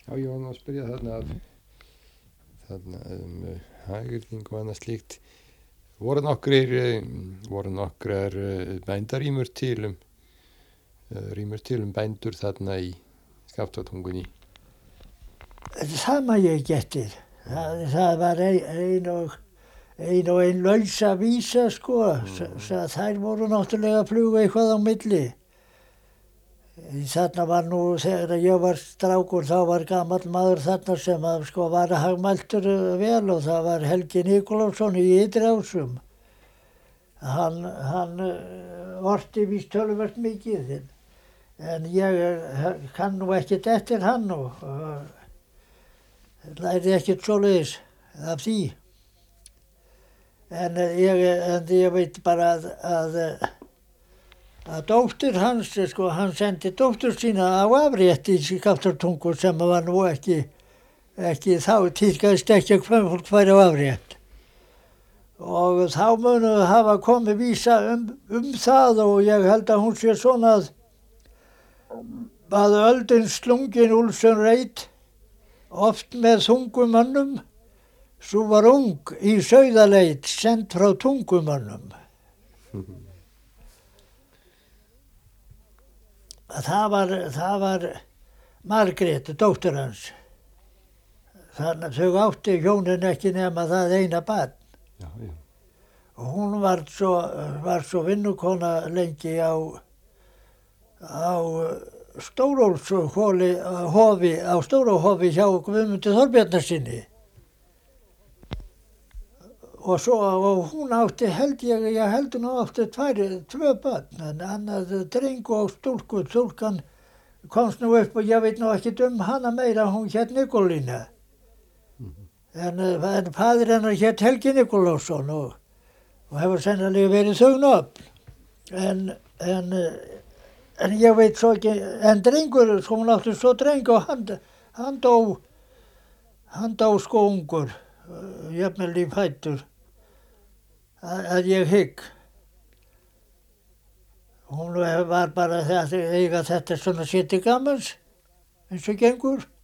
Já, ég var nú að spyrja þarna hagyrðing og annað slíkt. Voru nokkrar bændarímur til bændur þarna í Skaftártungunni? Það maður ég ekki eftir. Það var ein lausa vísa sko. Þær voru náttúrulega að fluga eitthvað á milli. Þarna var nú, þegar ég var strákur, þá var gamall maður þarna sem sko var hagmæltur vel og það var Helgi Nikolásson í Ytri-Ásum. Hann orti víst töluvert mikið, en ég kann nú ekkert eftir hann og lærði ekkert svoleiðis af því. En ég veit bara að dóttir hans, sko, hann sendi dóttur sína á afrétt í Skaftártungu sem var nú ekki þá tíðkaðist ekki að kvenfólk færi á afrétt. Og þá munu hafa komið vísa um það og ég held að hún sé svona að öldin slungin Úlfsson reit, oft með þungumönnum, svo var ung í sauðaleit send frá tungumönnum. Það var Margrét, dóttir hans. Þannig að þau átti hjónin ekki nema það eina barn. Já, já. Og hún var svo vinnukona lengi á Stórólfshofi, á Stórólfshofi hjá Guðmundi Þorbjarnarsyni. Og hún átti, ég held hún átti tvö börn, en annað dreng og stúlku. Stúlkan komst nú upp og ég veit nú ekkert hana meira, hún hét Nikolína. En faðir hennar hét Helgi Nikolásson og hefur sennilega verið þögnöfn. En ég veit svo ekki, en drengur, sko hún átti svo dreng og hann dó sko ungur, jafnvel í fætur, að ég hygg. Hún var bara að eiga þetta svona sér til gamans, eins og gengur.